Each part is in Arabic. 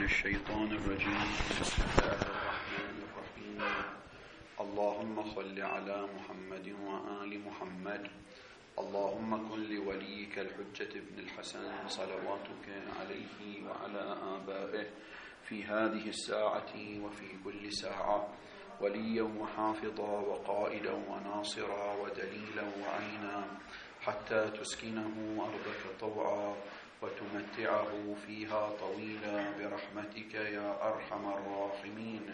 الشيطان الرجيم. بسم الله الرحمن الرحيم. اللهم صل على محمد وآل محمد. اللهم كن لوليك الحجة ابن الحسن صلواتك عليه وعلى آبائه في هذه الساعة وفي كل ساعة وليا وحافظا وقائدا وناصرا ودليلا وعينا حتى تسكنه أرضك طوعا وتمتعه فيها طويلا برحمتك يا أرحم الراحمين.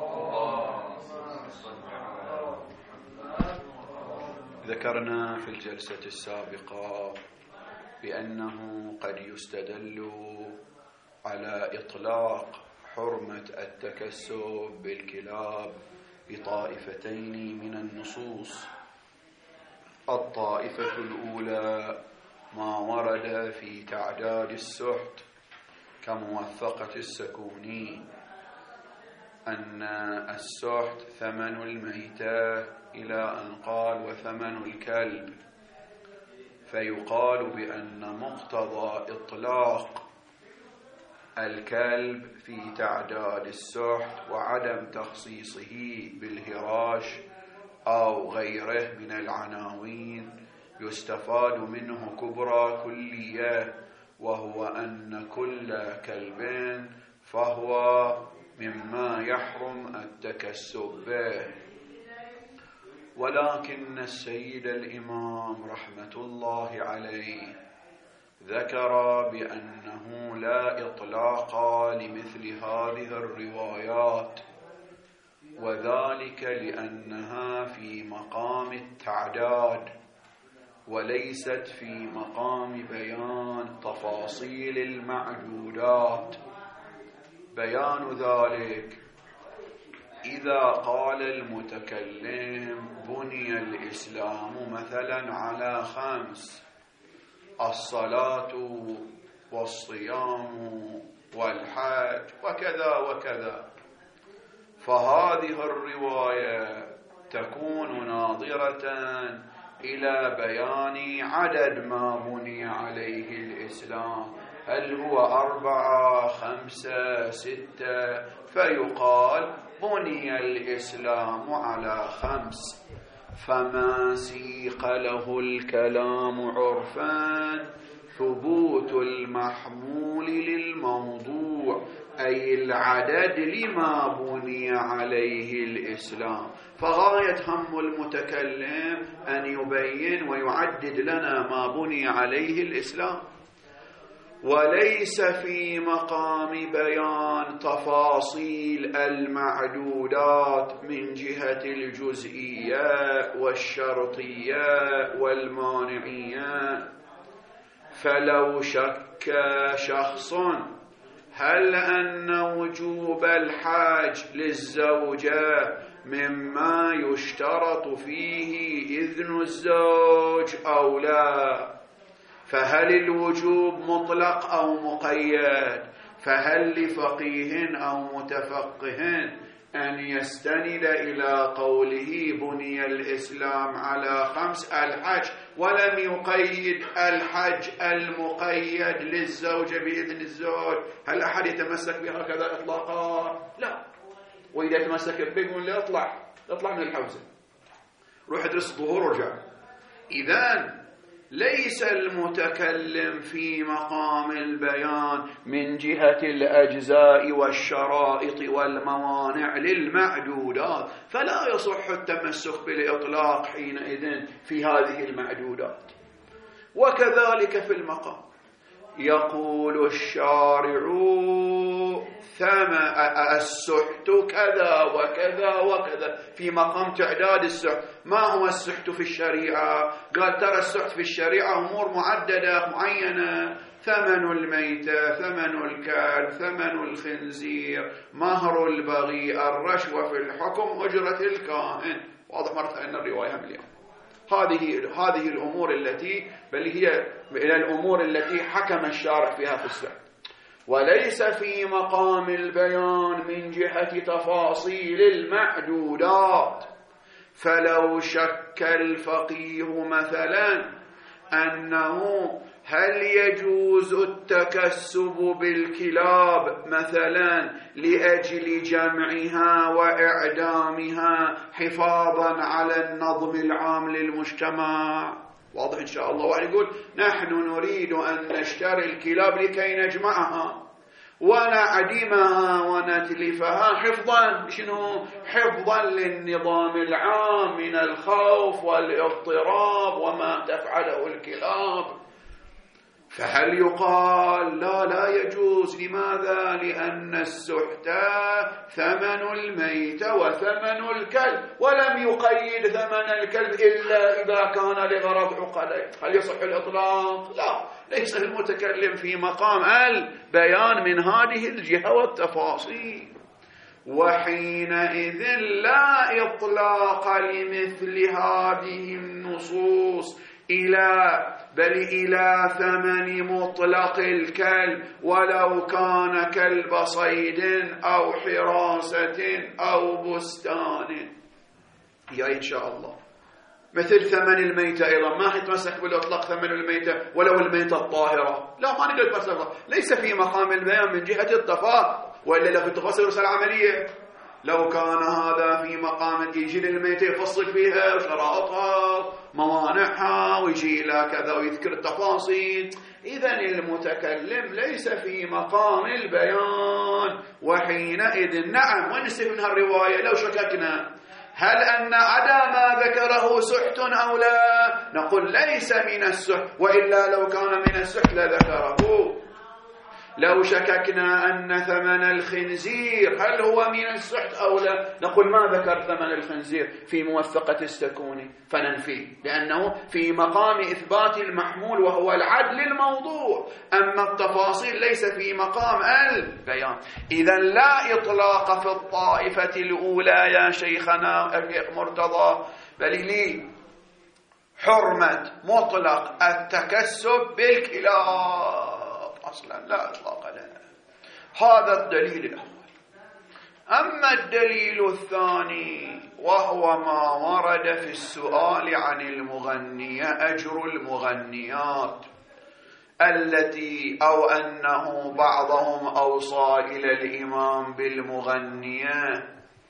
ذكرنا في الجلسة السابقة بأنه قد يستدل على إطلاق حرمة التكسب بالكلاب بطائفتين من النصوص. الطائفة الأولى ما ورد في تعداد السحت كموثقة السكوني أن السحت ثمن الميتة إلى أن قال وثمن الكلب، فيقال بأن مقتضى إطلاق الكلب في تعداد السحت وعدم تخصيصه بالهراش أو غيره من العناوين يستفاد منه كبرى كلية، وهو أن كل كلب فهو مما يحرم التكسب به. ولكن السيد الإمام رحمة الله عليه ذكر بأنه لا إطلاق لمثل هذه الروايات، وذلك لأنها في مقام التعداد وليست في مقام بيان تفاصيل المعدودات. بيان ذلك إذا قال المتكلم بني الإسلام مثلا على 5: الصلاة والصيام والحج وكذا وكذا، فهذه الرواية تكون ناظرة إلى بيان عدد ما بني عليه الإسلام، هل هو 4 5 6، فيقال بني الإسلام على 5. فما سيق له الكلام عرفا ثبوت المحمول للموضوع، أي العدد لما بني عليه الإسلام. فغاية هم المتكلم أن يبين ويعدد لنا ما بني عليه الإسلام، وليس في مقام بيان تفاصيل المعدودات من جهة الجزئية والشرطية والمانعية. فلو شك شخص هل أن وجوب الحج للزوجة مما يشترط فيه إذن الزوج أو لا، فهل الوجوب مطلق أو مقيد؟ فهل لفقيه أو متفقه أن يستند إلى قوله بني الإسلام على 5 الحج ولم يقيد الحج المقيد للزوجة بإذن الزوج؟ هل أحد يتمسك بهكذا إطلاقا؟ لا. وإذا يتمسك بيقول لي اطلع من الحوزة، روح ادرس الظهور ورجع. إذن ليس المتكلم في مقام البيان من جهة الأجزاء والشرائط والموانع للمعدودات، فلا يصح التمسك بالإطلاق حينئذ في هذه المعدودات. وكذلك في المقام يقول الشارع السحت كذا وكذا وكذا في مقام تعداد السحت. ما هو السحت في الشريعة؟ قال ترى السحت في الشريعة أمور معددة معينة: ثمن الميتة، ثمن الكلب، ثمن الخنزير، مهر البغي، الرشوة في الحكم، أجرة الكاهن. واضح مرة أن الرواية مليون. هذه الأمور التي بل هي إلى الأمور التي حكم الشارع فيها في السحت، وليس في مقام البيان من جهة تفاصيل المعدودات. فلو شك الفقيه مثلا أنه هل يجوز التكسب بالكلاب مثلا لأجل جمعها وإعدامها حفاظا على النظم العام للمجتمع؟ واضح إن شاء الله. واحد يقول نحن نريد أن نشتري الكلاب لكي نجمعها ونعدمها ونتلفها حفظا، شنو؟ حفظا للنظام العام من الخوف والاضطراب وما تفعله الكلاب. فهل يقال لا يجوز؟ لماذا؟ لأن السحت ثمن الميت وثمن الكلب، ولم يقيد ثمن الكلب إلا إذا كان لغرض عقلي. هل يصح الإطلاق؟ لا، ليس المتكلم في مقام البيان من هذه الجهة والتفاصيل. وحينئذ لا إطلاق لمثل هذه النصوص بل إلى ثمن مطلق الكلب، ولو كان كلب صيد أو حراسة أو بستان. إن شاء الله مثل ثمن الميتة أيضا ما يتمسك بالإطلاق ثمن الميتة ولو الميتة الطاهرة، لا ما نقدر نتمسك، ليس في مقام البيان من جهة التفاصيل، وإلا لو في التفاصيل رسالة عملية. لو كان هذا في مقام يجي للميتة يفصل فيها وشرائطها موانعها ويجي إلى كذا ويذكر التفاصيل، إذن المتكلم ليس في مقام البيان. وحينئذ نعم، ونستفيد من الرواية لو شككنا هل أن عدا ما ذكره سحت أو لا، نقول ليس من السحت، وإلا لو كان من السحت لذكره. لو شككنا أن ثمن الخنزير هل هو من السحت أو لا، نقول ما ذكر ثمن الخنزير في موثقة السكوني فننفيه، لأنه في مقام إثبات المحمول وهو العدل الموضوع، أما التفاصيل ليس في مقام البيان. إذن لا إطلاق في الطائفة الأولى يا شيخنا مرتضى، بل لي حرمة مطلق التكسب بالكلاب أصلا، لا إطلاق لها. هذا الدليل الأول. أما الدليل الثاني وهو ما ورد في السؤال عن المغنية، أجر المغنيات التي أو أنه بعضهم أوصى إلى الإمام بالمغنية،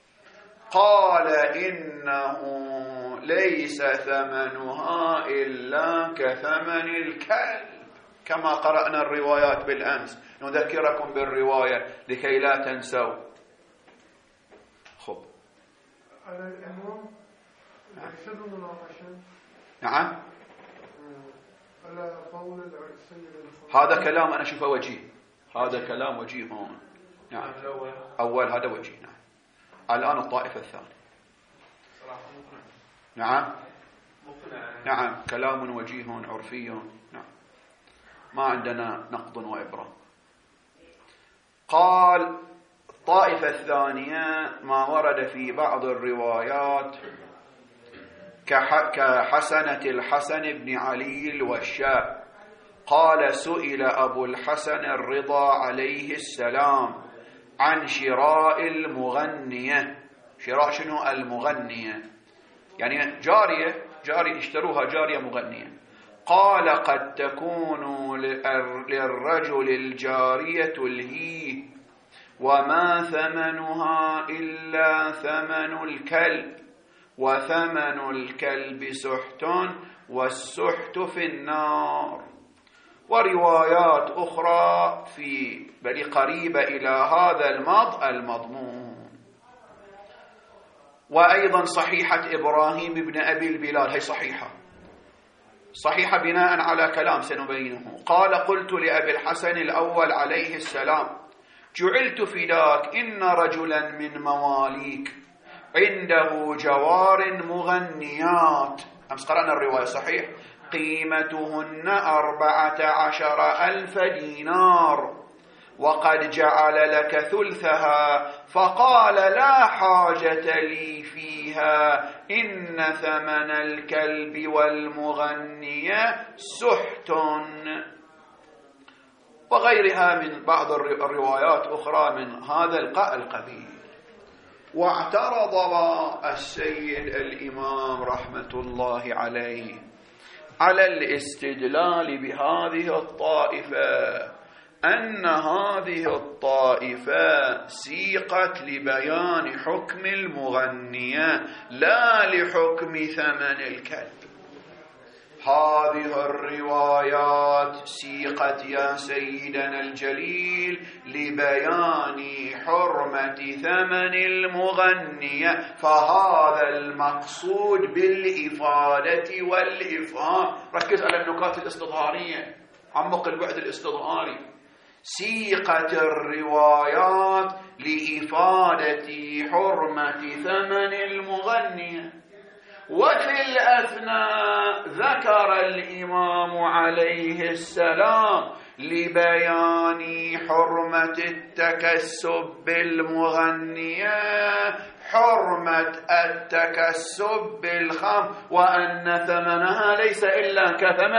قال إنه ليس ثمنها إلا كثمن الكلب، كما قرأنا الروايات بالأمس، نذكركم بالرواية لكي لا تنسوا. خب على الإمام يحسب مناقشة. نعم، على قول السيد هذا كلام أنا أشوفه وجيه، هذا كلام وجيه هون. نعم، أول هذا وجيه. نعم، الآن الطائفة الثانية. نعم نعم، كلام وجيه عرفي. نعم، ما عندنا نقد وإبرة. قال الطائفة الثانية ما ورد في بعض الروايات كحسنة الحسن بن علي الوشاء، قال سئل أبو الحسن الرضا عليه السلام عن شراء المغنية. شراء شنو المغنية؟ يعني جارية اشتروها، جارية مغنية. قال قد تكون للرجل الجارية الهي وما ثمنها إلا ثمن الكلب، وثمن الكلب سحت والسحت في النار. وروايات أخرى بل قريبة إلى هذا المضمون. وأيضا صحيحة إبراهيم بن أبي البلال، هي صحيحة بناء على كلام سنبينه. قال قلت لأبي الحسن الأول عليه السلام جعلت فداك إن رجلا من مواليك عنده جوار مغنيات، أمس قرأنا الرواية صحيح، قيمتهن 14,000 دينار، وقد جعل لك ثلثها، فقال لا حاجة لي فيها، إن ثمن الكلب والمغنية سحت. وغيرها من بعض الروايات أخرى من هذا القبيل. واعترض السيد الإمام رحمة الله عليه على الاستدلال بهذه الطائفة أن هذه الطائفة سيقت لبيان حكم المغنية لا لحكم ثمن الكلب. هذه الروايات سيقت يا سيدنا الجليل لبيان حرمة ثمن المغنية، فهذا المقصود بالإفادة والإفهام. ركز على النكات الاستظهارية، عمق البعد الاستظهاري. سيقت الروايات لإفادة حرمة ثمن المغنية، وفي الأثناء ذكر الإمام عليه السلام لبيان حرمة التكسب بالمغنية حرمة التكسب بالخمر، وأن ثمنها ليس إلا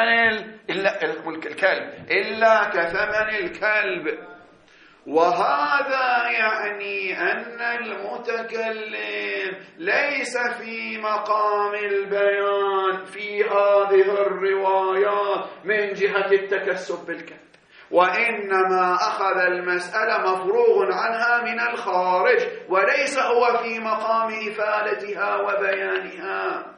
كثمن الكلب. وهذا يعني أن المتكلم ليس في مقام البيان في هذه الروايات من جهة التكسب بالكلب، وإنما أخذ المسألة مفروغ عنها من الخارج، وليس هو في مقام إفادتها وبيانها.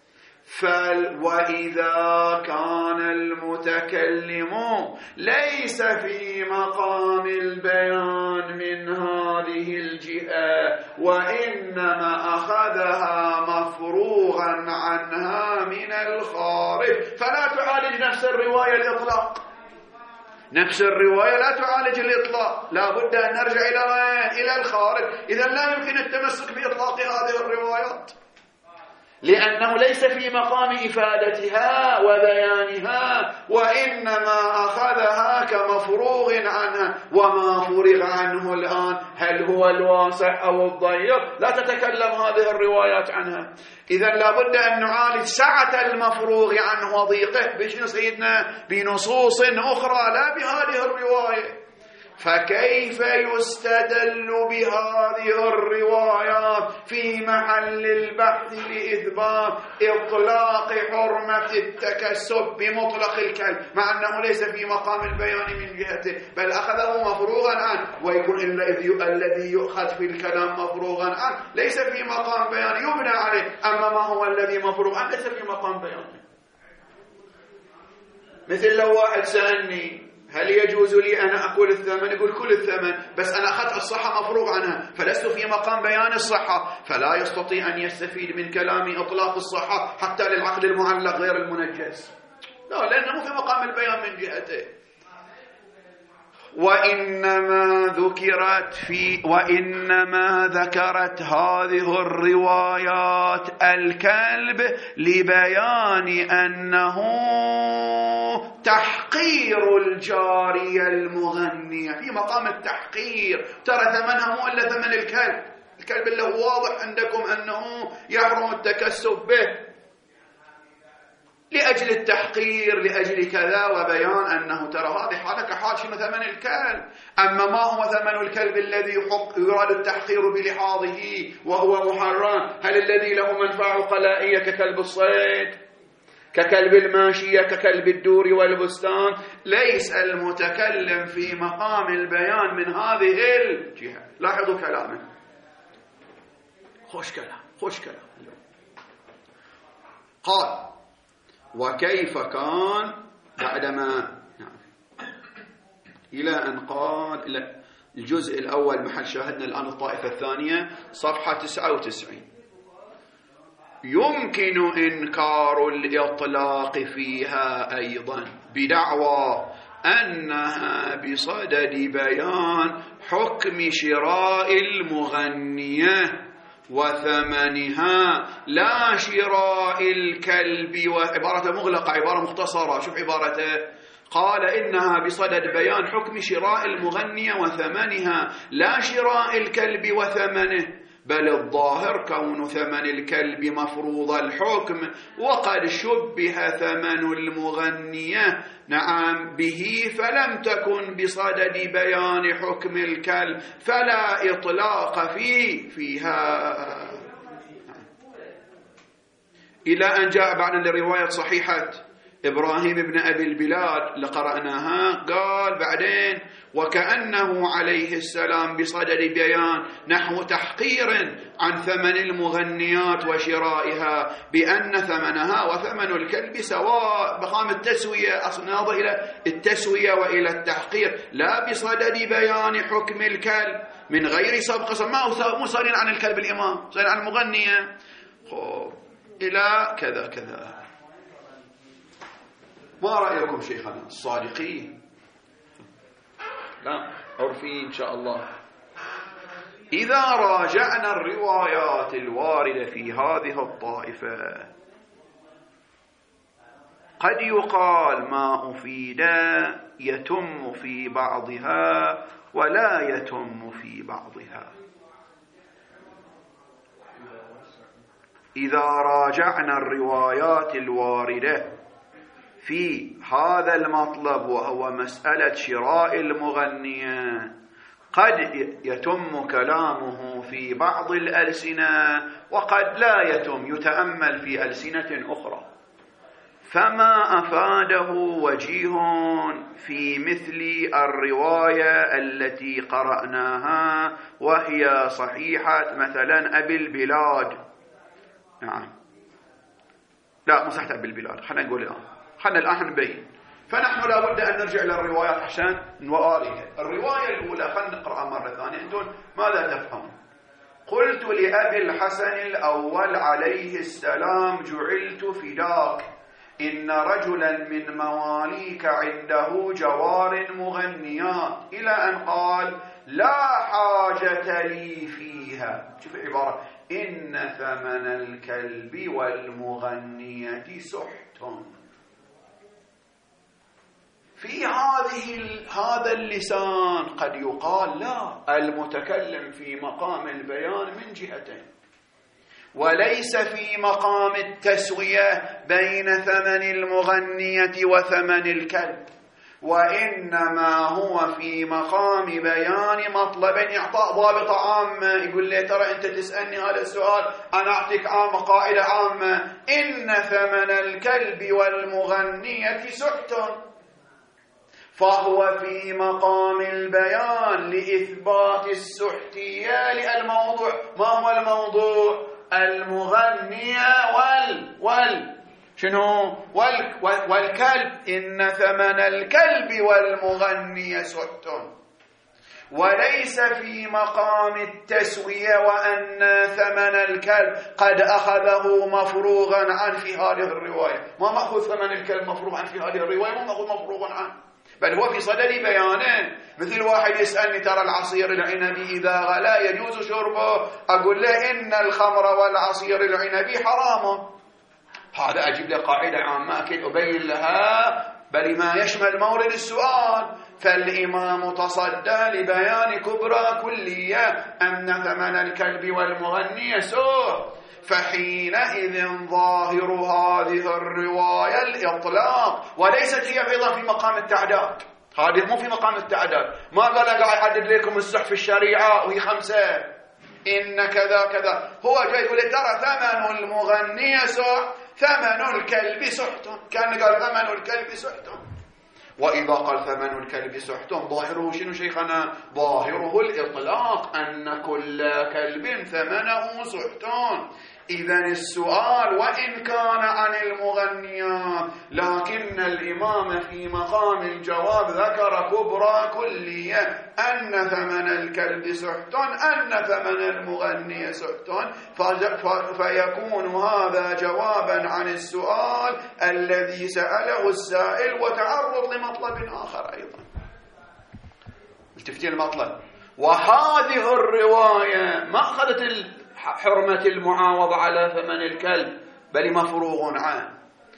وإذا كان المتكلم ليس في مقام البيان من هذه الجهة، وإنما أخذها مفروغا عنها من الخارج، فلا تعالج نفس الرواية الإطلاق. نفس الرواية لا تعالج الإطلاق، لا بد أن نرجع إلى الخارج. إذن لا يمكن التمسك بإطلاق هذه الروايات، لأنه ليس في مقام إفادتها وبيانها، وإنما أخذها كمفروغ عنها. وما فرغ عنه الآن هل هو الواسع أو الضيق؟ لا تتكلم هذه الروايات عنها. إذن لابد أن نعالج سعة المفروغ عنه وضيقه بشنو سيدنا؟ بنصوص أخرى لا بهذه الرواية. فكيف يستدل بهذه الروايات في محل البحث لإثبات إطلاق حرمة التكسب بمطلق الكلب، مع أنه ليس في مقام البيان من جهته، بل أخذه مفروغا عنه؟ ويكون الذي يؤخذ في الكلام مفروغا عنه ليس في مقام بيان يبنى عليه، أما ما هو الذي مفروغ عنه ليس في مقام بيانه. مثل لو واحد سألني هل يجوز لي أن أكل الثمن؟ يقول كل الثمن، بس أنا أخذت الصحة مفروغ عنها، فلست في مقام بيان الصحة، فلا يستطيع أن يستفيد من كلامي إطلاق الصحة حتى للعقل المعلق غير المنجز. لا، لأنه في مقام البيان من جهته. وإنما ذكرت هذه الروايات الكلب لبيان أنه تحقير الجارية المغنية، في مقام التحقير. ترى ثمنها مو إلا ثمن الكلب اللي هو واضح عندكم أنه يحرم التكسب به، لأجل التحقير، لأجل كذا، وبيان أنه ترى هذه حالة كحال شنو ثمن الكلب. أما ما هو ثمن الكلب الذي يراد التحقير بلحاظه وهو محرم؟ هل الذي له منفعة قلائية ككلب الصيد، ككلب الماشية، ككلب الدور والبستان؟ ليس المتكلم في مقام البيان من هذه الجهة. لاحظوا كلامه، خوش كلام. قال: وكيف كان بعدما إلى أن قال إلى الجزء الأول محل شاهدنا الآن الطائفة الثانية صفحة 99. يمكن إنكار الإطلاق فيها أيضا بدعوى أنها بصدد بيان حكم شراء المغنية وثمنها لا شراء الكلب. وعبارة مغلقة، عبارة مختصرة. شوف عبارته، قال إنها بصدد بيان حكم شراء المغنية وثمنها لا شراء الكلب وثمنه، بل الظاهر كون ثمن الكلب مفروض الحكم، وقد شبه ثمن المغنية به، فلم تكن بصدد بيان حكم الكلب، فلا إطلاق فيها. إلى أن جاء بعد لرواية صحيحة إبراهيم بن أبي البلاد اللي قرأناها، قال بعدين وكأنه عليه السلام بصدد بيان نحو تحقير عن ثمن المغنيات وشرائها بأن ثمنها وثمن الكلب سواء، مقام التسوية، أصلا ناظر إلى التسوية وإلى التحقير، لا بصدد بيان حكم الكلب من غير سبق، ما هو صارين عن الكلب الإمام، صارين عن المغنية إلى كذا كذا. ما رأيكم شيخنا الصادقين؟ لا عرفي إن شاء الله. إذا راجعنا الروايات الواردة في هذه الطائفة قد يقال ما أفيد يتم في بعضها ولا يتم في بعضها. إذا راجعنا الروايات الواردة في هذا المطلب وهو مسألة شراء المغنية قد يتم كلامه في بعض الألسنة وقد لا يتم، يتأمل في ألسنة أخرى. فما أفاده وجيه في مثل الرواية التي قرأناها وهي صحيحة مثلا أبي البلاد، نعم لا مو صحيحة أبي البلاد، خلينا نقول الآن نبين. فنحن لا بد أن نرجع إلى الروايات عشان نواريها. الرواية الأولى خلينا نقرأها مرة ثانية، أنتم ماذا تفهمون؟ قلت لأبي الحسن الأول عليه السلام جعلت فداك إن رجلا من مواليك عنده جوار مغنيات، إلى أن قال لا حاجة لي فيها. شوف العبارة، إن ثمن الكلب والمغنية سحت. في هذا اللسان قد يقال لا، المتكلم في مقام البيان من جهتين، وليس في مقام التسوية بين ثمن المغنية وثمن الكلب، وإنما هو في مقام بيان مطلب إعطاء ضابط عامة. يقول لي ترى أنت تسألني هذا السؤال، أنا أعطيك عامة، قاعدة عامة، إن ثمن الكلب والمغنية سحت، فهو في مقام البيان لإثبات السحتية للموضوع. ما هو الموضوع؟ المغنية والكلب. إن ثمن الكلب والمغنية سحت، وليس في مقام التسوية وأن ثمن الكلب قد أخذه مفروغا عنه في هذه الرواية. ما مأخذ ثمن الكلب مفروغ عنه في هذه الرواية، ما مأخذ مفروغ عنه، بل هو في صدد بيانه. مثل واحد يسألني ترى العصير العنبي إذا غلا يجوز شربه، أقول له إن الخمر والعصير العنبي حرام. هذا أجيب له قاعدة عامة أكيد أبين لها بل ما يشمل مورد السؤال. فالإمام تصدى لبيان كبرى كلية أن ثمن الكلب والمغني سوء، فحينئذ ظاهر هذه الرواية الإطلاق، وليست هي أيضا في مقام التعداد. هذه مو في مقام التعداد، ما قال قاعد يحدد لكم السح في الشريعة وهي 5 إن كذا كذا. هو جاي يقول ترى ثمن المغني سح، ثمن الكلب سحت، كان قال ثمن الكلب سحت. وإذا قال ثمن الكلب سحت ظاهره شنو شيخنا؟ ظاهره الإطلاق، أن كل كلب ثمنه سحت. إذن السؤال وإن كان عن المغنيات، لكن الإمام في مقام الجواب ذكر كبرى كلية أن ثمن الكلب سحت، أن ثمن المغني سحت، فيكون هذا جوابا عن السؤال الذي سأله السائل وتعرض لمطلب آخر أيضا. التفتي المطلب. وهذه الرواية ما أخذت حرمة المعاوضة على ثمن الكلب، بل مفروغ عنه.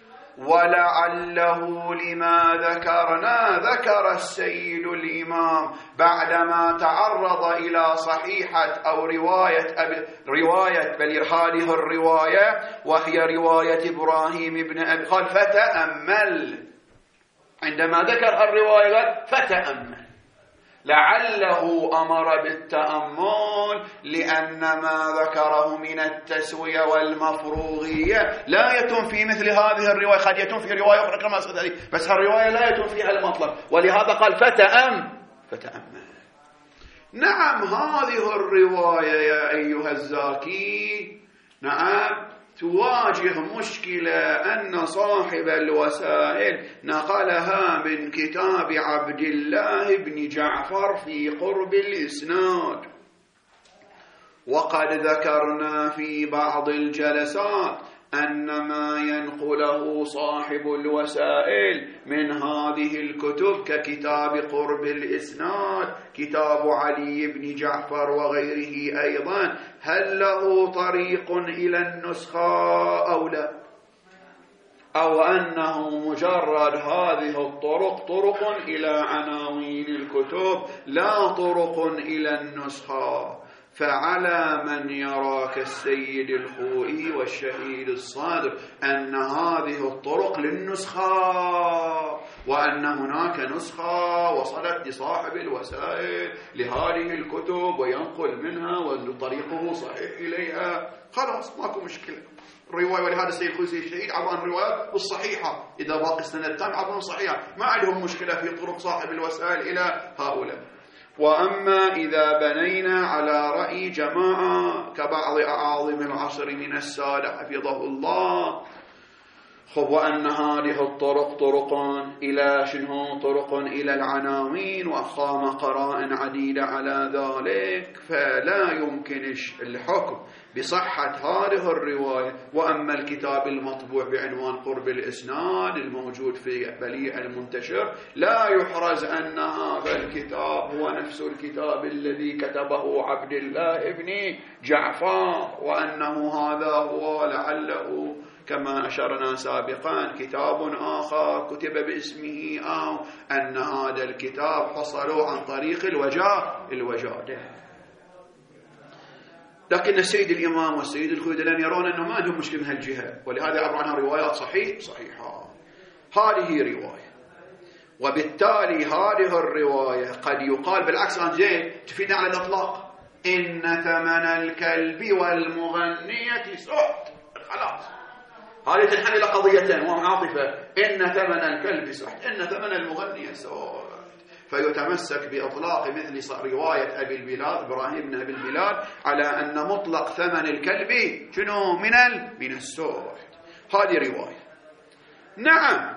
ولعله لما ذكر السيد الإمام بعدما تعرض إلى صحيحة أو رواية بل هذه الرواية وهي رواية إبراهيم بن أبي، قال فتأمل. عندما ذكر الرواية فتأمل، لعله أمر بالتأمل لأن ما ذكره من التسوية والمفروغية لا يتم في مثل هذه الرواية. قد يتم في رواية أخرى كما سأتي، بس هالرواية لا يتم فيها المطلب، ولهذا قال فتأمل. نعم هذه الرواية يا أيها الزاكي نعم تواجه مشكلة أن صاحب الوسائل نقلها من كتاب عبد الله بن جعفر في قرب الإسناد، وقد ذكرنا في بعض الجلسات أن ما ينقله صاحب الوسائل من هذه الكتب ككتاب قرب الإسناد كتاب علي بن جعفر وغيره أيضا، هل له طريق إلى النسخة أو لا، أو أنه مجرد هذه الطرق طرق إلى عناوين الكتب لا طرق إلى النسخة. فعلى من يرى كالسيد الخوئي والشهيد الصادق أن هذه الطرق للنسخة، وأن هناك نسخة وصلت لصاحب الوسائل لهذه الكتب وينقل منها وطريقه صحيح إليها، خلاص ماكو مشكلة الرواية. ولهذا السيد الخوئي الشهيد عبر الروايات الصحيحة، إذا باقي السند تام عبرهم صحيحة، ما عندهم مشكلة في طرق صاحب الوسائل إلى هؤلاء. وأما إذا بنينا على رأي جماعة كبعض أعاظم العصر من السادة حفظه الله، وأن هذه الطرق طرق إلى شنو؟ طرق إلى العناوين، وأقام قرائن عديدة على ذلك، فلا يمكن الحكم بصحة هذه الرواية. وأما الكتاب المطبوع بعنوان قرب الإسناد الموجود في بليع المنتشر لا يحرز أن هذا الكتاب هو نفس الكتاب الذي كتبه عبد الله بن جعفر، وأنه هذا هو لعله كما أشرنا سابقا كتاب آخر كتب باسمه، أو أن هذا الكتاب حصلوا عن طريق الوجادة. لكن السيد الإمام والسيد الخوئي يرون أنه ما عندهم مشكلة من هالجهة، ولهذا عبر عنها روايات صحيحة. هذه رواية، وبالتالي هذه الرواية قد يقال بالعكس عن زين تفيد على الإطلاق إن ثمن الكلب والمغنية سحت، خلاص هذه تنحل إلى قضيتين وعاطفة، إن ثمن الكلب سحت، إن ثمن المغنية سحت، فيتمسك بإطلاق مثل رواية أبي البلاد إبراهيم بن أبي البلاد على أن مطلق ثمن الكلب شنو؟ من السحت. هذه رواية. نعم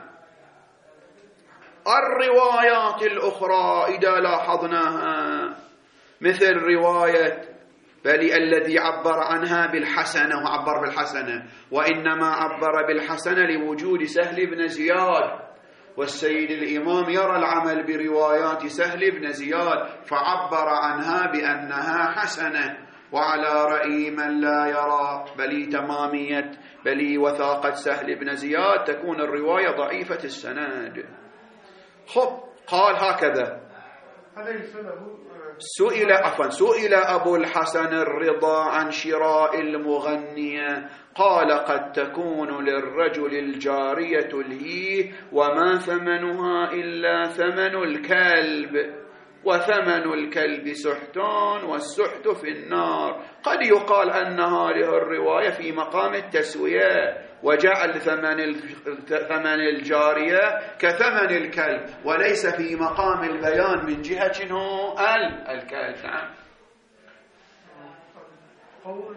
الروايات الأخرى إذا لاحظناها مثل رواية بل الذي عبر عنها بالحسنة وعبر بالحسنة، وإنما عبر بالحسنة لوجود سهل بن زياد، والسيد الإمام يرى العمل بروايات سهل بن زياد فعبر عنها بأنها حسنة، وعلى رأي من لا يرى بل تمامية بل وثاقة سهل بن زياد تكون الرواية ضعيفة السند. خب قال هكذا سئل أبو الحسن الرضا عن شراء المغنية، قال قد تكون للرجل الجارية الهي وما ثمنها إلا ثمن الكلب، وثمن الكلب سحتان والسحت في النار. قد يقال أن هذه الرواية في مقام التسوية وجعل ثمن الجارية كثمن الكلب، وليس في مقام البيان من جهة شنو الكلب. نعم. قول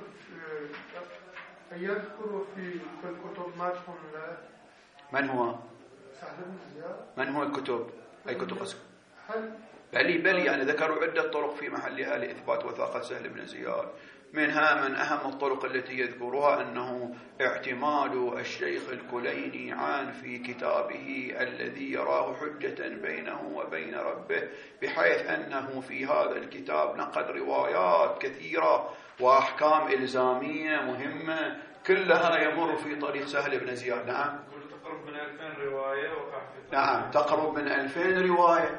يذكر في الكتب مدح له. من هو؟ سهل بن زياد. من هو الكتب؟ أي كتب أصلا؟ بلي يعني ذكروا عدة طرق في محلها لإثبات وثاقة سهل بن زياد، منها من أهم الطرق التي يذكرها أنه اعتماد الشيخ الكليني عن في كتابه الذي يراه حجة بينه وبين ربه، بحيث أنه في هذا الكتاب نقل روايات كثيرة وأحكام إلزامية مهمة كلها يمر في طريق سهل بن زياد. نعم تقرب من 2000 رواية نعم تقرب من 2000 رواية،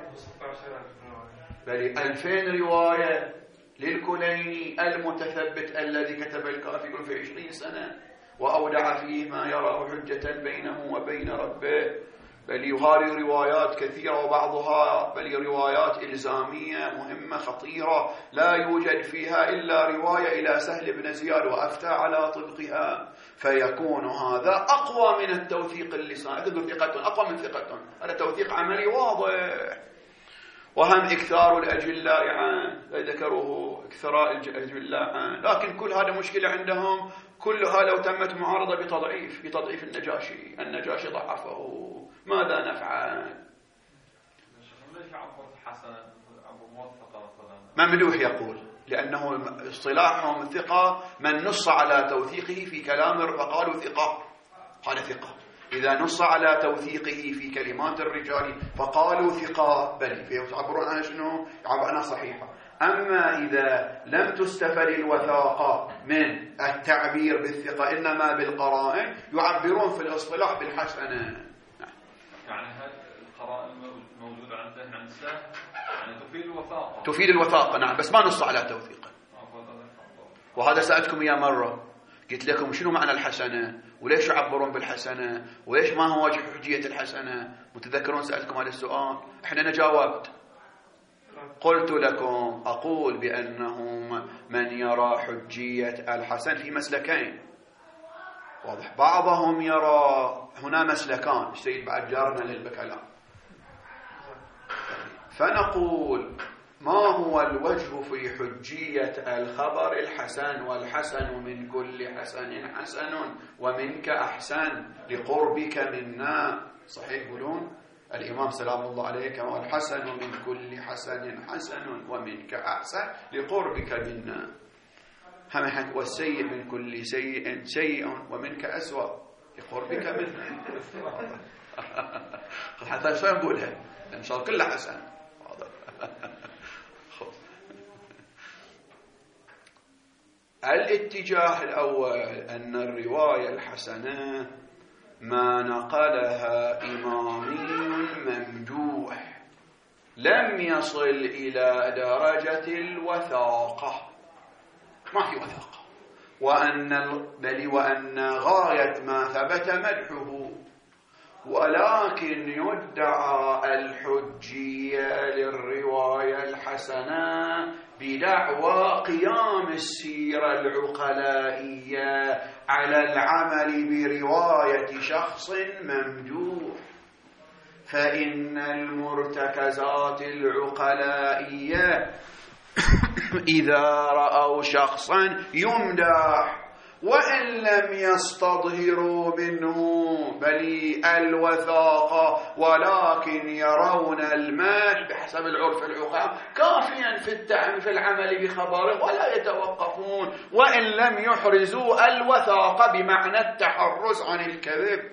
بل 2000 رواية للكليني المتثبت الذي كتب الكافي في 20 سنة وأودع فيه ما يراه حجة بينه وبين ربه. بل هذه روايات كثيرة وبعضها بل روايات إلزامية مهمة خطيرة لا يوجد فيها إلا رواية إلى سهل بن زياد وأفتى على طبقها، فيكون هذا أقوى من التوثيق اللساني. تقول ثقة أقوى من ثقة، هذا توثيق عملي واضح. وهم إكثار الأجلاء عنه، ذكروه إكثراء الأجلاء عنه، لكن كل هذا مشكلة عندهم. كلها لو تمت معارضة بتضعيف النجاشي ضعفه، ماذا نفعل؟ ليش عبرت حسنا أبو موثقة مثلا؟ ممدوح يقول لأنه اصطلاحهم ثقة من نص على توثيقه في كلام فقالوا ثقة، قال ثقة. إذا نص على توثيقه في كلمات الرجال فقالوا ثقة، بل يعبرون عنها شنو؟ يعبرون عنها صحيحة. أما إذا لم تستفد الوثاقة من التعبير بالثقة إنما بالقرائن، يعبرون في الاصطلاح بالحسنة. يعني هذه القرائن الموجودة عنده عن سهل يعني تفيد الوثاقة نعم، بس ما نص على توثيقه. وهذا سألتكم إياه مرة، قلت لكم شنو معنى الحسنة وليش يعبرون بالحسنة وليش ما هو وجه حجية الحسنة؟ متذكرون سألتكم هذا السؤال؟ احنا أنا جاوبت قلت لكم أقول بأنه من يرى حجية الحسن في مسلكين واضح. بعضهم يرى هنا مسلكان، السيد بعد جارنا للبكلام، فنقول ما هو الوجه في حجية الخبر الحسن؟ والحسن من كل حسن حسن ومنك أحسن لقربك منا. صحيح يقولون الإمام سلام الله عليه كما الحسن من كل حسن حسن ومنك أحسن لقربك منا. والسيء من كل سيء سيء ومنك أسوأ لقربك منا. حتى شو نقولها إن شاء الله كلها حسن. الاتجاه الأول أن الرواية الحسنة ما نقلها إمامي ممدوح لم يصل إلى درجة الوثاقة، ما في وثاقة، وأن غاية ما ثبت مدحه، ولكن يدعى الحجية للرواية الحسنة بدعوى قيام السيرة العقلائية على العمل برواية شخص ممدوح. فإن المرتكزات العقلائية إذا رأوا شخصا يمدح وإن لم يستظهروا منه بل الوثاقة ولكن يرون المدح بحسب العرف العقام كافيا في العمل بخبره ولا يتوقفون، وإن لم يحرزوا الوثاقة بمعنى التحرز عن الكذب.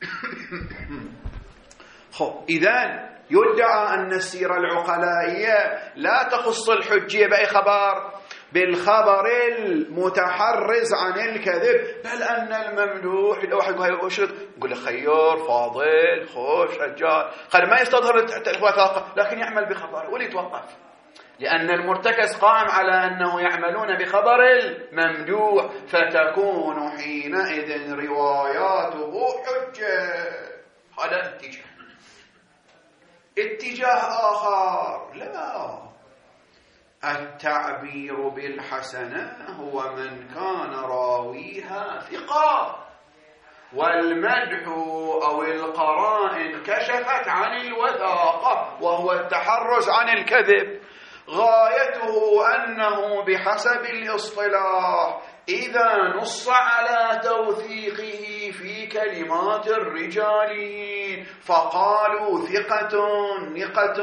إذن يدعى أن السيرة العقلائية لا تخص الحجية بأي خبر؟ بالخبر المتحرز عن الكذب، بل أن الممدوح لو واحد يقول خير فاضل خوش رجال قد ما يستظهر الوثاقة لكن يعمل بخبره وليتوقف، لأن المرتكز قائم على أنه يعملون بخبر الممدوح، فتكون حينئذ رواياته حجة. هذا اتجاه آخر لا، التعبير بالحسنة هو من كان راويها ثقة والمدح أو القرائن كشفت عن الوثاقة وهو التحرز عن الكذب. غايته أنه بحسب الاصطلاح إذا نص على توثيقه في كلمات الرجال فقالوا ثقة نقة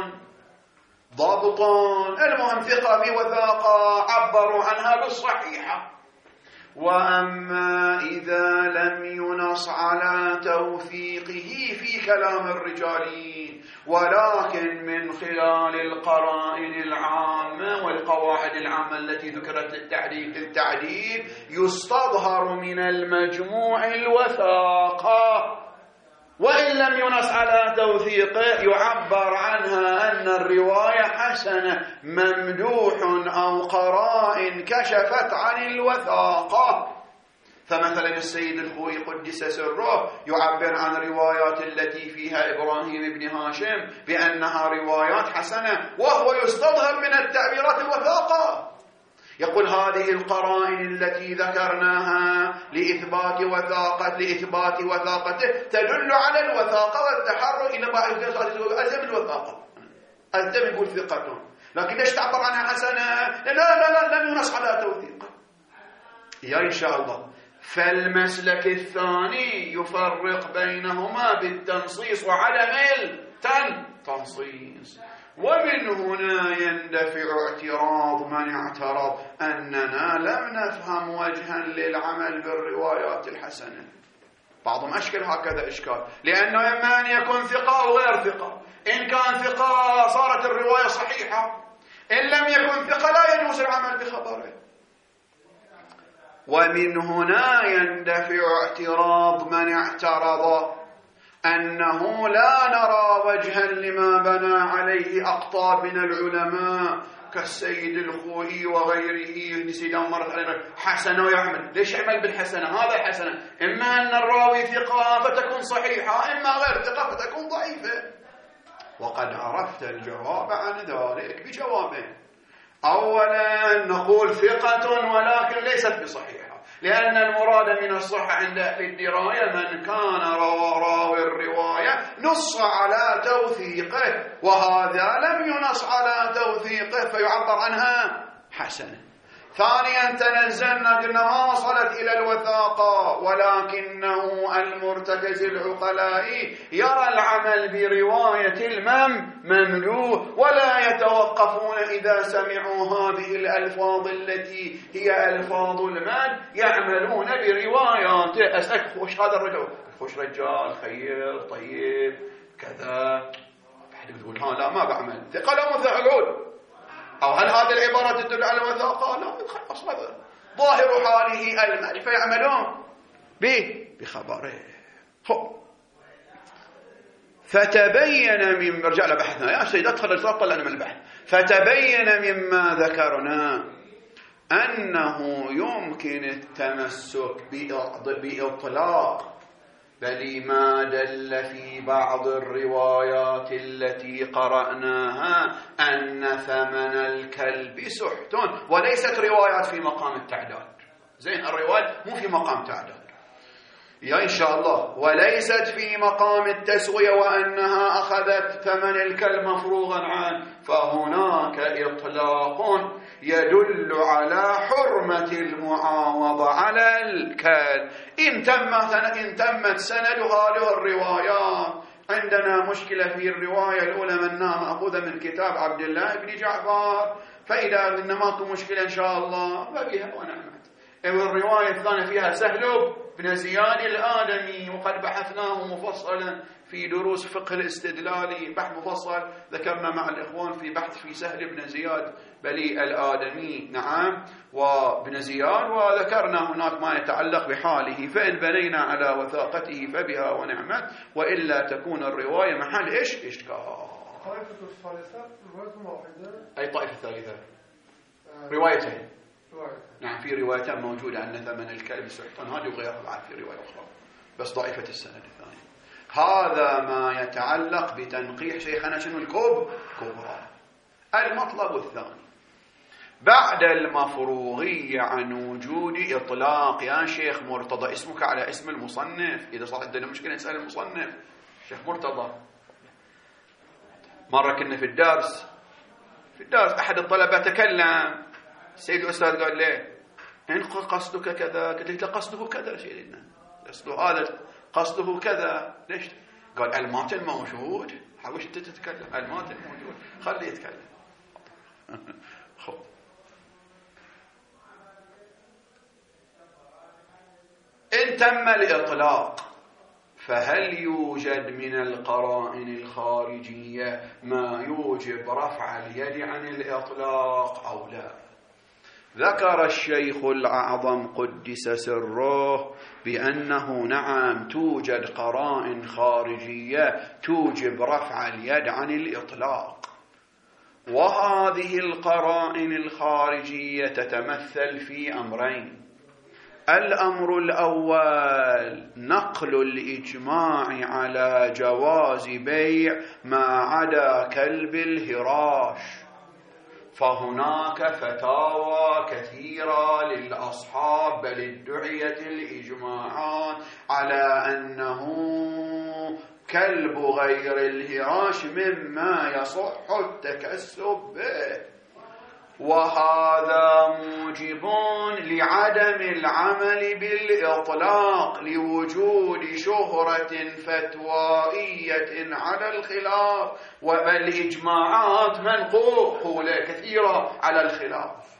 ضابط، المهم ثقة بوثاقة عبروا عنها بالصحيحة. وأما إذا لم ينص على توثيقه في كلام الرجال ولكن من خلال القرائن العامة والقواعد العامة التي ذكرت للتعديل يستظهر من المجموع الوثاقة، وإن لم ينص على توثيقه يعبر عنها أن الرواية حسنة ممدوح أو قرائن كشفت عن الوثاقة. فمثلا السيد الخوئي قدس سره يعبر عن روايات التي فيها إبراهيم بن هاشم بأنها روايات حسنة، وهو يستظهر من التعبيرات الوثاقة. يقول هذه القرائن التي ذكرناها لإثبات وثاقته تدل على الوثاقة والتحرك إلى بعض ألزم الوثاقة، ألزم يقول ثقة، لكن ليش تعبر عنها حسنة؟ لا لم ينص على توثيق. يا إن شاء الله. فالمسلك الثاني يفرق بينهما بالتنصيص وعدم التنصيص. ومن هنا يندفع اعتراض من اعترض أننا لم نفهم وجها للعمل بالروايات الحسنة. بعضهم أشكل هكذا إشكال، لأنه إما أن يكون ثقة أو غير ثقة. إن كان ثقة صارت الرواية صحيحة، إن لم يكن ثقة لا يجوز العمل بخبره. ومن هنا يندفع اعتراض من اعترض أنه لا نرى وجها لما بنى عليه أقطاب من العلماء كالسيد الخوئي وغيره. نسيد مرت علينا حسنة ويعمل. ليش يعمل بالحسنة؟ هذا حسنة، إما أن الراوي ثقة فتكون صحيحة، إما غير ثقة فتكون ضعيفة. وقد عرفت الجواب عن ذلك بجوابين. أولا نقول ثقة ولكن ليست بصحيحة، لأن المراد من الصحة عند أهل الدراية من كان راوي الرواية نص على توثيقه، وهذا لم ينص على توثيقه فيعبر عنها حسنة. ثانيا تنزلنا قلنا ما وصلت إلى الوثاقة، ولكنه المرتكز العقلائي يرى العمل برواية المملوء، ولا يتوقفون إذا سمعوا هذه الألفاظ التي هي ألفاظ المد يعملون برواياته. أسألك خوش هذا الرجل، خوش رجال خير طيب كذا، أحد يقول ها لا ما بعمل ثقة لا مثقول، أو هل هذه العبارة تدل على الوثاقة؟ لا، خلاص ظاهر حاله المعرفة فيعملون بخبره. فتبين من رجع لبحثنا يا سيد ادخل الوثاقة لنا من البحث. فتبين مما ذكرنا أنه يمكن التمسك بإطلاق بل ما دل في بعض الروايات التي قرأناها أن ثمن الكلب سحت، وليست روايات في مقام التعداد. زين، الروايات مو في مقام تعداد يا إن شاء الله، وليست في مقام التسوية وأنها أخذت ثمن الكلب مفروغا عنه، فهناك إطلاق يدل على حرمة المعاوضة على الكلب إن تمت سند هذه الروايات. عندنا مشكلة في الرواية الأولى منها مأخوذة من كتاب عبد الله بن جعفر، فإذا قلنا ماكو مشكلة إن شاء الله فبها ونعمت. الرواية الثانية فيها سهل بن زياد الآدمي، وقد بحثناه مفصلا في دروس فقه الاستدلالي، بحث مفصل ذكرنا مع الإخوان في بحث في سهل بن زياد بلي الآدمي، نعم، وابن زياد، وذكرنا هناك ما يتعلق بحاله. فإن بنينا على وثاقته فبها ونعمت، وإلا تكون الرواية محل إشكال. طائفة الثالثة رواية واحدة. أي طائفة الثالثة؟ روايتين. نعم، في روايتان موجودة أن ثمن الكلب سحت، هذه وغيرها بعد في رواية أخرى، بس ضعيفة السند الثاني. هذا ما يتعلق بتنقيح شيخنا شنو الكبرى. المطلب الثاني بعد المفروغية عن وجود إطلاق. يا شيخ مرتضى اسمك على اسم المصنف، إذا صار عندنا مشكلة نسأل المصنف. شيخ مرتضى، مرة كنا في الدرس أحد الطلبة تكلم، السيد الأستاذ قال له إن قصدك كذا، قلت له قصده كذا سيدنا، قصده كذا. ليش؟ قال الماتن موجود. حاولش انت تتكلم، الماتن موجود خليه يتكلم. خب إن تم الإطلاق فهل يوجد من القرائن الخارجية ما يوجب رفع اليد عن الإطلاق أو لا؟ ذكر الشيخ الأعظم قدس سره بأنه نعم توجد قرائن خارجية توجب رفع اليد عن الإطلاق، وهذه القرائن الخارجية تتمثل في أمرين. الأمر الأول نقل الإجماع على جواز بيع ما عدا كلب الهراش، فهناك فتاوى كثيرة للأصحاب بل ادعيت الإجماعات على أنه كلب غير الهراش مما يصح التكسب به، وهذا موجب لعدم العمل بالإطلاق لوجود شهرة فتوائية على الخلاف، والإجماعات منقولة كثيرة على الخلاف.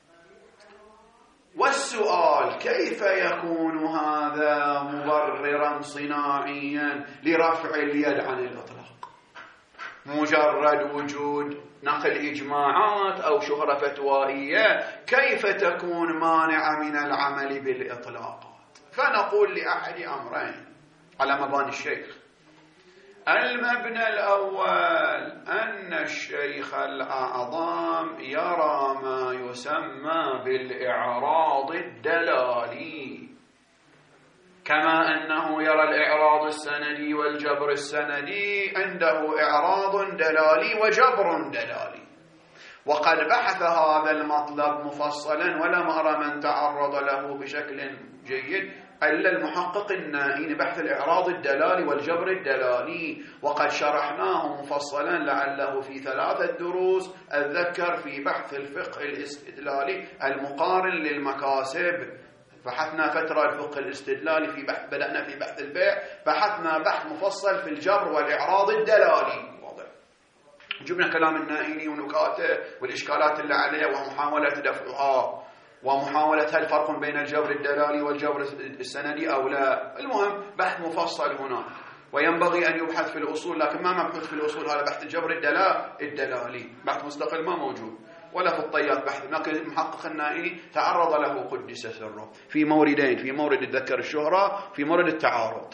والسؤال كيف يكون هذا مبررا صناعيا لرفع اليد عن الإطلاق؟ مجرد وجود نقل إجماعات أو شهرة فتوائية كيف تكون مانعة من العمل بالإطلاقات؟ فنقول لأحد أمرين على مباني الشيخ. المبنى الأول أن الشيخ الأعظم يرى ما يسمى بالإعراض الدلالي، كما أنه يرى الإعراض السندي والجبر السندي، عنده إعراض دلالي وجبر دلالي. وقد بحث هذا المطلب مفصلا ولم أرى من تعرض له بشكل جيد إلا المحقق النائي، بحث الإعراض الدلالي والجبر الدلالي، وقد شرحناه مفصلا لعله في 3 دروس أتذكر في بحث الفقه الاستدلالي المقارن للمكاسب. بحثنا فترة الفقه الاستدلالي في بحث، بدأنا في بحث البيع، بحثنا بحث مفصل في الجبر والإعراض الدلالي واضح. جبنا كلام النائيني ونكاته والإشكالات اللي عليه ومحاولة دفعها، ومحاولة هل فرق بين الجبر الدلالي والجبر السندي أو لا. المهم بحث مفصل هنا، وينبغي أن يبحث في الأصول، لكن ما مبحث في الأصول هذا بحث الجبر الدلالي، بحث مستقل ما موجود، ولا في الطيات بحث. لكن المحقق النائي تعرض له قدس سره في موردين، في مورد الذكر الشهرة، في مورد التعارض،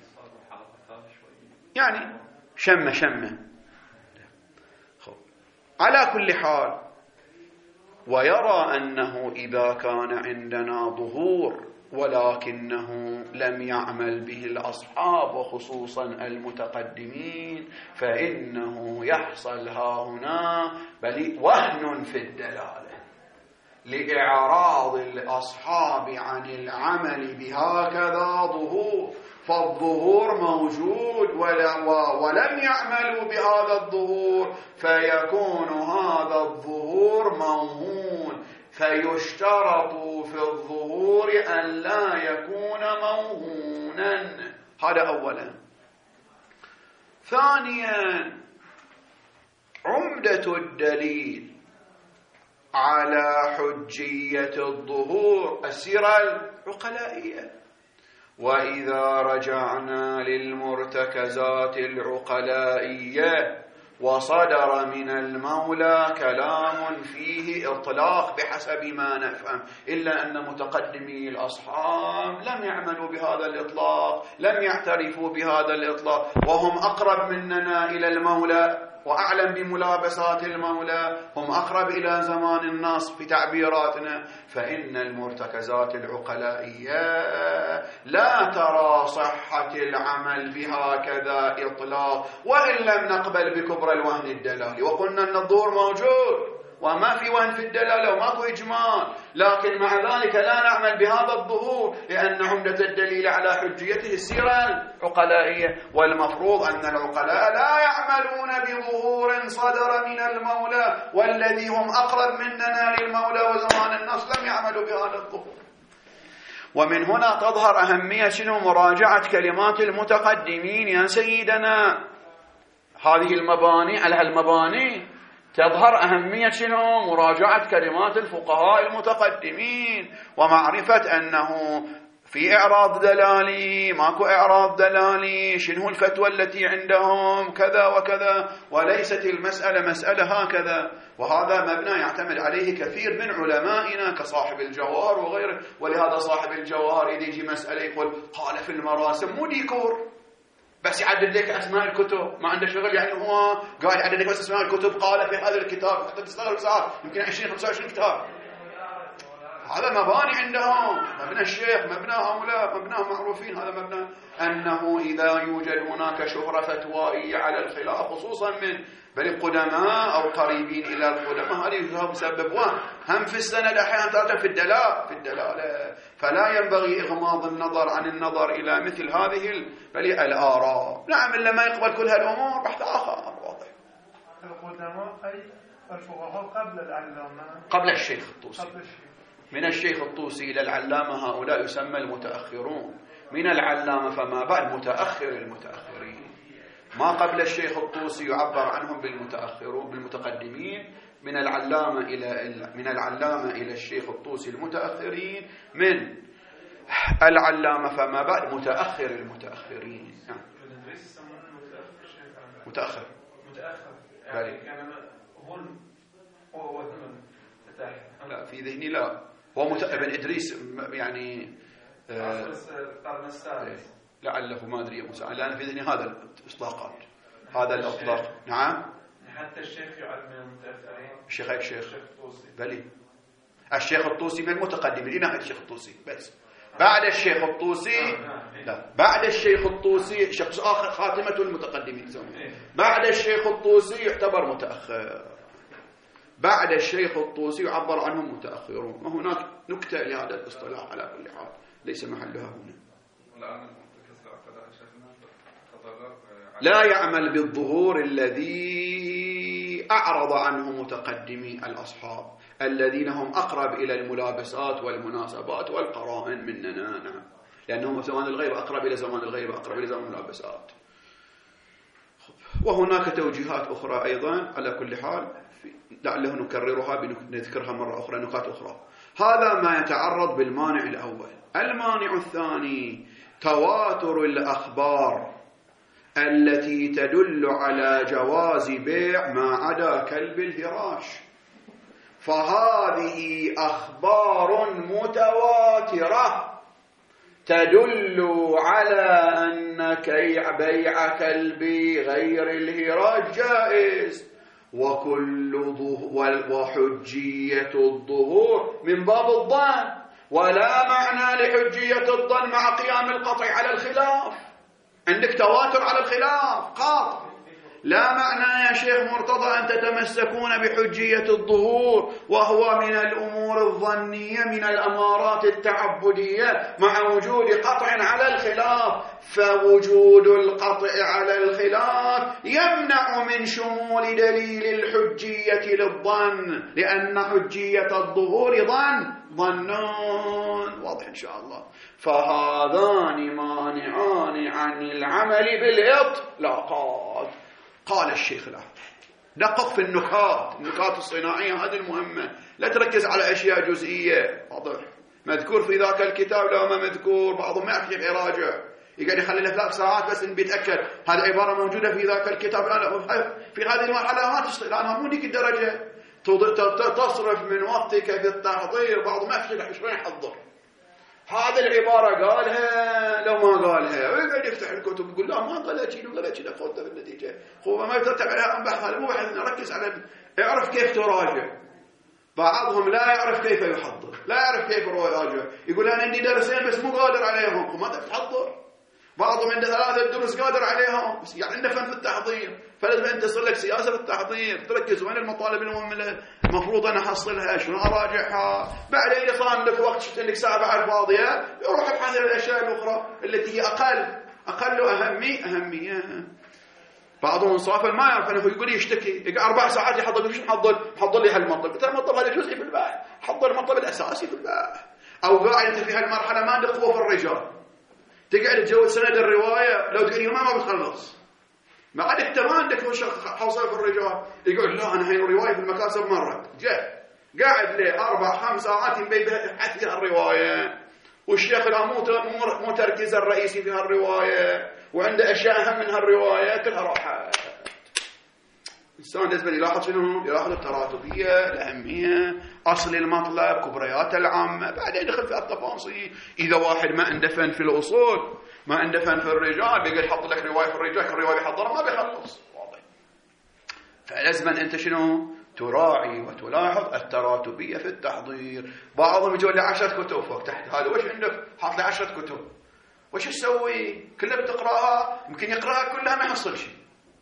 يعني شمة. على كل حال، ويرى أنه إذا كان عندنا ظهور ولكنه لم يعمل به الأصحاب وخصوصا المتقدمين، فإنه يحصل هنا بل وهن في الدلالة لإعراض الأصحاب عن العمل بهكذا ظهور، فالظهور موجود ولم يعملوا بهذا الظهور، فيكون هذا الظهور موهون، فيشترط في الظهور أن لا يكون موهونا. هذا أولا. ثانيا، عمدة الدليل على حجية الظهور السيرة العقلائية. وإذا رجعنا للمرتكزات العقلائية وصدر من المولى كلام فيه إطلاق بحسب ما نفهم، إلا أن متقدمي الأصحاب لم يعملوا بهذا الإطلاق، لم يعترفوا بهذا الإطلاق، وهم أقرب مننا إلى المولى وأعلم بملابسات المولى، هم أقرب إلى زمان النص في تعبيراتنا. فإن المرتكزات العقلائية لا ترى صحة العمل بهكذا إطلاق، وإن لم نقبل بكبر الوهن الدلالي، وقلنا أن الظهور موجود وما في وهن في الدلالة وماكو إجمال، لكن مع ذلك لا نعمل بهذا الظهور لأن عمدة الدليل على حجيته السيرة العقلائية. والمفروض أن العقلاء لا يعملون بظهور صدر من المولى، والذي هم أقرب مننا للمولى وزمان النص لم يعملوا بهذا الظهور. ومن هنا تظهر أهمية مراجعة كلمات المتقدمين يا سيدنا. هذه المباني، على المباني تظهر أهمية مراجعة كلمات الفقهاء المتقدمين، ومعرفة أنه في إعراض دلالي ماكو إعراض دلالي، شنو الفتوى التي عندهم كذا وكذا، وليست المسألة مسألة هكذا. وهذا مبنى يعتمد عليه كثير من علمائنا كصاحب الجواهر وغيره. ولهذا صاحب الجواهر إذا يجي مسألة يقول قال في المراسم، مو ديكور بس يعدد لك أسماء الكتب، ما عنده شغل، يعني هو قاعد يعدد لك بس أسماء الكتب، قال في هذا الكتاب، حتى تستغرب ساعات يمكن 20-25 كتاب. هذا مباني عندهم، مبنى الشيخ، مبنى هؤلاء، مبنى معروفين. هذا مبنى أنه إذا يوجد هناك شهرة فتوائية على الخلاف خصوصا من بل القدماء أو قريبين إلى القدماء، هذه يسبب وهم هم في السند أحيانا ترى في الدلالة. فلا ينبغي إغماض النظر عن النظر إلى مثل هذه بل الآراء. نعم إلا ما يقبل كل هالأمور بحث آخر واضح. القدماء أي الفقهاء قبل العلامة، قبل الشيخ الطوسي. من الشيخ الطوسي إلى العلامة هؤلاء يسمى المتأخرون، من العلامة فما بعد متأخر المتأخرين. ما قبل الشيخ الطوسي يعبر عنهم بالمتأخرون بالمتقدمين، من العلامة إلى الشيخ الطوسي المتأخرين، من العلامة فما بعد متأخر المتأخرين. نعم. متأخر يعني هون لا في ذهني لا هو ابن إدريس يعني لعله ما أدري لأن في ذهني هذا الإطلاقات هذا الإطلاق. نعم حتى الشيخ يعد من المتأخرين. الشيخ بلي الشيخ الطوسي من المتقدمين ناحية الشيخ الطوسي بس. بعد الشيخ الطوسي لا بعد الشيخ الطوسي شخص آخر خاتمة المتقدمين. بعد الشيخ الطوسي يعتبر متأخر، بعد الشيخ الطوسي يعبر عنهم متأخرون. وهناك نكتة لهذا الاصطلاح على كل حال ليس محلها هنا. لا يعمل بالظهور الذي أعرض عنه متقدمي الأصحاب الذين هم أقرب إلى الملابسات والمناسبات والقرائن مننا. نعم لأنهم زمان الغيب أقرب إلى زمان الغيب أقرب إلى زمان الملابسات. وهناك توجيهات أخرى أيضا على كل حال لعله نكررها بنذكرها مرة أخرى نقاط أخرى. هذا ما يتعرض بالمانع الأول. المانع الثاني تواتر الأخبار التي تدل على جواز بيع ما عدا كلب الهراش. فهذه أخبار متواترة تدل على أن بيع كلب غير الهراش جائز، وحجية الظهور من باب الظن، ولا معنى لحجية الظن مع قيام القطع على الخلاف. عندك تواتر على الخلاف قاطع، لا معنى يا شيخ مرتضى أن تتمسكون بحجية الظهور وهو من الأمور الظنية من الأمارات التعبدية مع وجود قطع على الخلاف. فوجود القطع على الخلاف يمنع من شمول دليل الحجية للظن، لأن حجية الظهور ظنون واضح إن شاء الله. فهذان مانعان عن العمل بالإطلاقات. قال الشيخ له دقق في النكات الصناعية هذه المهمة، لا تركز على أشياء جزئية. واضح مذكور في ذاك الكتاب لو ما مذكور بعضهم ما يعرف يراجع، يقعد يخلي له 3 ساعات بس إن بيتأكد هذه عبارة موجودة في ذاك الكتاب. في هذه المرحلة ما تشتغل، لأنها مو ديك الدرجة تصرف من وقتك في التحضير. بعضهم ما يعرف شو يحضر. هذه العبارة قالها لو ما قالها ويقعد يفتح الكتب يقول لا ما قالها شيء ولا شيء خذها في النتيجة. هو ما يترتب عليها بحث، هذا مو بحث. نركز على يعرف كيف تراجع. بعضهم لا يعرف كيف يحضر، لا يعرف كيف يراجع، يقول أنا عندي درسين بس مو قادر عليهم وما تحضر. بعضهم عنده 3 دروس قادر عليهم بس يعني عنده فن في التحضير. فلازم أنت تصير لك سياسة في التحضير، تركز وين المطالب المهمة المفروض أنا أحصلها، شنو أراجعها. بعدين إذا صار لك وقت شفت عندك ساعة بعد فاضية يروح ابحث عن الأشياء الأخرى التي هي أقل أهمية. بعضهم صافل ما يعرف أنه يقول يشتكي 4 ساعات يحضر. شو حضر لي هالمطلب؟ ترى المطلب هذا جزئي في البحث، حضر المطلب الأساسي في البحث. أو قاعد أنت في هالمرحلة ما عندك قوة في الرجال، تقعد تجود سند الرواية لو تقول يومين ما بتخلص. ما عندك ما عندك حوصلة في الرجال، يقول لا أنا هاي الرواية في المكاسب مرة قاعد لي 4-5 ساعات يبحث في هالرواية، والشيخ لا مو تركيز الرئيسي في هالرواية، وعنده أشياء أهم من هالرواية كلها راحت. الإنسان لازم يلاحظ شنو؟ يلاحظ التراتبية، الأهمية، أصل المطلب، كبريات العامة، بعدين يدخل في التفاصيل. إذا واحد ما عنده فن في الأصول، ما عنده فن في الرجال، بيقول يحط لك رواية في الرجال، كل رواية بيحضرها ما بيخلص. واضح. فلازم أنت شنو؟ تراعي وتلاحظ التراتبية في التحضير. بعضهم يقول لي 10 كتب فوق تحت، هذا وش عندك؟ حاط لي 10 كتب، وش تسوي؟ كلها بتقراها، يمكن يقراها كلها ما يحصل شيء.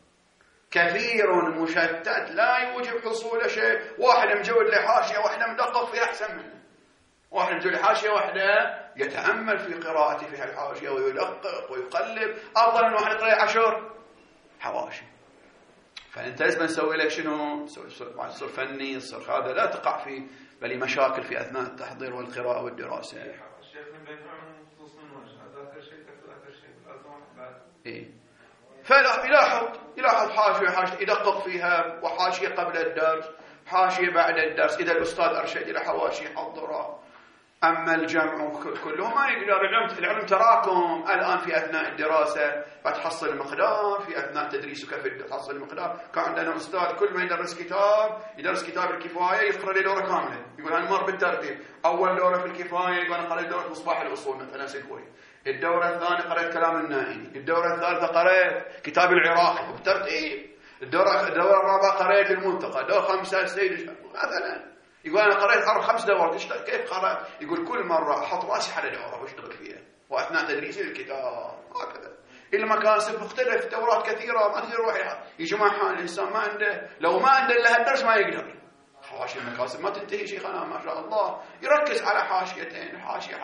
كثير مشتت لا يوجب حصول شيء. واحد مجود له حاشية واحدة مدقق فيها أحسن منه، واحد مجود له حاشية واحدة يتأمل في قراءته في الحاشية ويدقق ويقلب، أفضل من واحد يقرأ 10 حواشي. فأنت لازم نسوي لك شنو؟ تصير فني، تصير هذا، لا تقع في بل مشاكل في أثناء التحضير والقراءة والدراسة. الشيخ من بين خصوص من وجه ذاك الشيء ذاك الشيء الأزمان بعد. إيه. فلا يلاحظ حاشية يدقق فيها، وحاشية قبل الدرس، حاشية بعد الدرس، إذا الأستاذ أرشد إلى حواشي حضرها. أما الجمع كله ما يقدر. العلم تراكم. الآن في أثناء الدراسة فتحصل المقدار، في أثناء تدريسك في تحصل المقدار. كان عندنا أستاذ كل ما يدرس كتاب الكفاية يقرأ لي دورة كاملة، يقول أنا مر بالترتيب. أول دورة في الكفاية يقول أنا قرأت دورة مصباح الأصول مثلا سيكوي، الدورة الثانية قرأت كلام النائي، الدورة الثالثة قرأت كتاب العراقي بالترتيب، الدورة الرابعة قرأت المنطقة، الدورة الخامسة السيد مثلا. يقول أنا قرأت 5 دورات. كيف قرأت؟ يقول كل مرة أحط رأسي على دورة واشتغل فيها، وأثناء تدريسي للكتاب هكذا. المكاسب مختلف، دورات كثيرة ما تقدر يروح يجمعها الإنسان. ما عنده، لو ما عنده إلا هالدرس ما يقدر. حواشي المكاسب ما تنتهي شيخنا ما شاء الله. يركز على حاشيتين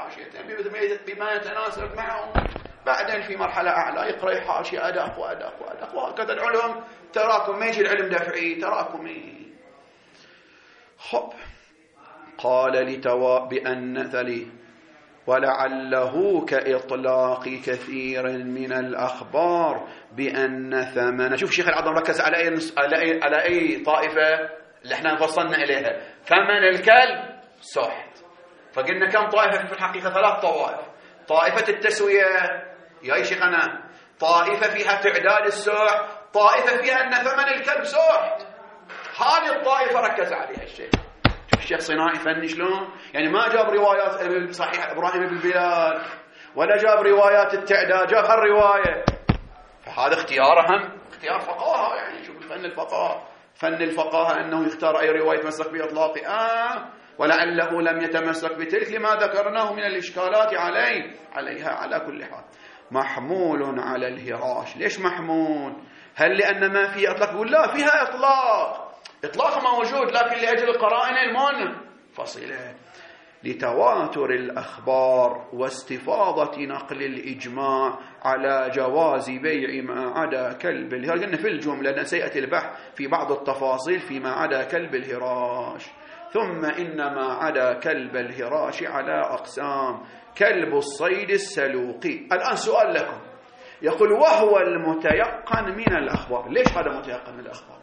بما يتناسب معه. بعدين في مرحلة أعلى يقرأ حاشية أدق وهكذا. العلم تراكم، ما يجي العلم دفعي، تراكمي. خب قال بأن ثلي ولعله كإطلاق كثير من الأخبار بأن ثمن. شوف شيخ العظم ركز على أي طائفة اللي احنا فصلنا إليها. ثمن الكلب سحت. فقلنا كم طائفة في الحقيقة؟ 3 طوائف. طائفة التسوية يا شيخنا، طائفة فيها تعداد السحت، طائفة فيها أن ثمن الكلب سحت. هذه الطائفة ركز عليها الشيخ. شوف الشيخ صناعي فني شلون، يعني ما جاب روايات صحيح إبراهيم بن بلال ولا جاب روايات التعداد، جاب هالرواية. فهذا اختيارهم اختيار فقاهة. يعني شوف فن الفقاهة أنه يختار أي رواية يتمسك بإطلاقها ولعله لم يتمسك بتلك لما ذكرناه من الإشكالات عليها. على كل حال محمول على الهراش. ليش محمول؟ هل لأن ما فيه إطلاق؟ يقول لا، فيها إطلاق موجود، لكن لأجل القرائن المنفصلة لتواتر الأخبار واستفاضة نقل الإجماع على جواز بيع ما عدا كلب الهراش. قلنا في الجملة لأن سيأتي البحث في بعض التفاصيل فيما عدا كلب الهراش. ثم إن ما عدا كلب الهراش على أقسام: كلب الصيد السلوقي. الآن سؤال لكم، يقول وهو المتيقن من الأخبار. ليش هذا متيقن من الأخبار؟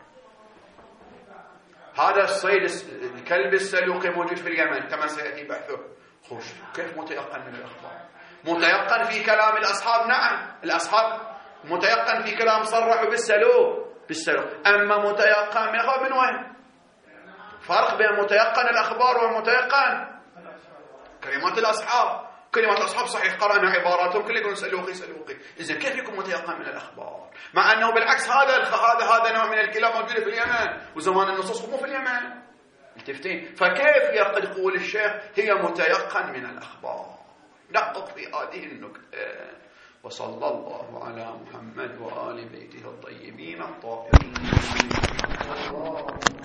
هذا الصيد الكلب السلوقي موجود في اليمن كما سيأتي بحثه. كيف متيقن من الأخبار؟ متيقن في كلام الأصحاب، نعم الأصحاب متيقن في كلام صرحوا بالسلوق. أما متيقن من وين؟ فرق بين متيقن الأخبار ومتيقن كلمات الأصحاب. كلمات الأصحاب صحيح قرأنا عباراتهم كل يقولون سلوقي. إذن كيف يكون متيقن من الأخبار؟ مع أنه بالعكس هذا نوع من الكلاب موجودة في اليمن وزمان النصوص مو في اليمن. التفتين. فكيف يقول الشيخ هي متيقن من الأخبار؟ دقق في هذه النكتة. وصلى الله على محمد وآل بيته الطيبين الطاهرين.